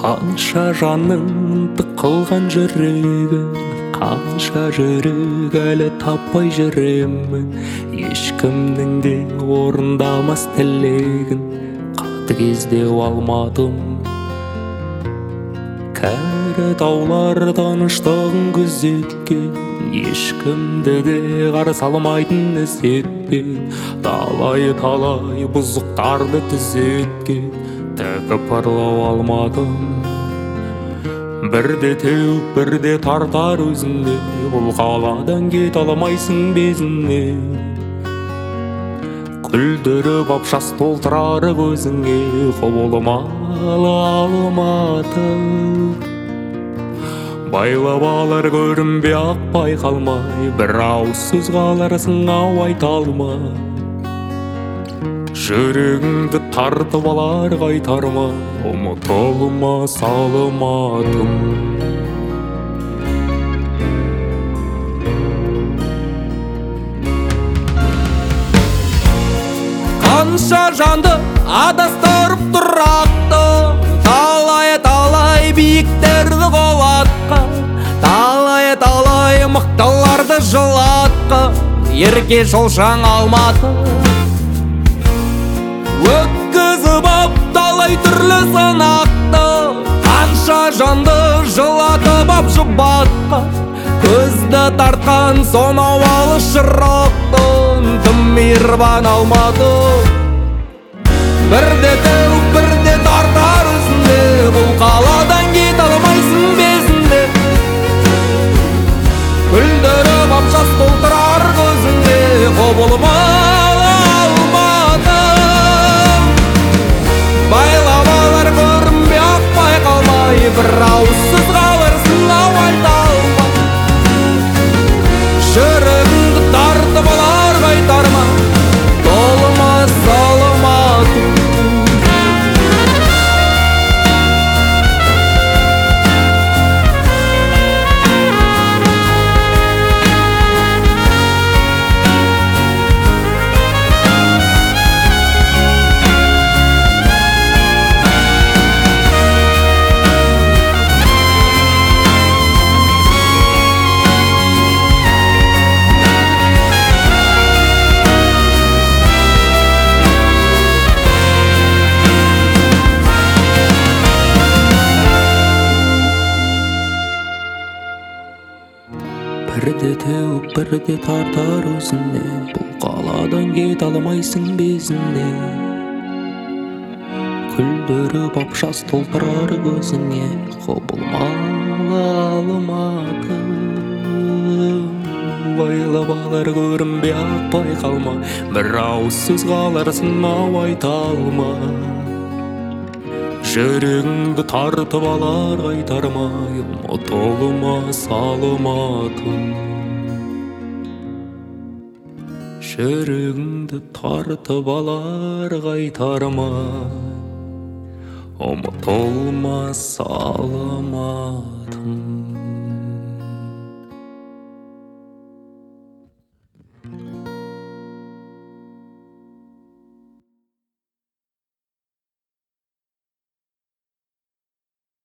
Қанша жаныңды қылған жүрегім, қанша жүрек әлі таппай жүремін. Ешкімнің де орындамас тілегін қатыгездеу алмадым. Кәрі таулар тыныштығын күзеткен, ешкімді де қарсы алмайтын іздетпен. Талай бұзықтарды түзеткен, тігіп ұрлау алмадым. Бірде теуіп бірде тартар өзіңе, бұл қаладан кете алмайсың безіне. Күлдіріп ап жас толтырар көзіңе, құбылмалы алматы. Байлап алар көрінбей ақ байқалмай, бір ауыз сөз қаларсың ау айта алмай. Жүрегіңді тартып алар қайтарма, ұмытылмас алматым. Қанша жанды адастырып тұрақты, талай биіктерді қолатқа, талай мықтыларды жылатқа, ерке жолшаң алматы. Өткізіп ап талай түрлі сынақты, қанша жанды жылатып ап жұбатқа, көзді тартқан сонау алыс жырақтың тым мейірбан алматы. Бірде теуіп бірде тартар өзіңе, бұл қаладан кете алмайсың безінде. Күлдіріп ап жас толтырар көзіңе, құбылмалы алматы. Байлап алар көрінбей ақ байқалмай, бір ауыз сөз қаларсың ау айта алмай. Жүрегіңді тартып алар қайтарма, толмас алматы. Бірде теуіп бірде тартар өзіне, бұл қаладан кете алмайсың безіне. Күлдіріп ап жас толтырар көзіңе, құбылмалы алматы. Байлап алар көрінбей ақ байқалма, бір ауыз сөз қаларсың ау айта алмай. Жүрегіңді тартып алар қайтармай, ұмытылмас алматым. Жүрегіңді тартып алар қайтармай, ұмытылмас алматым.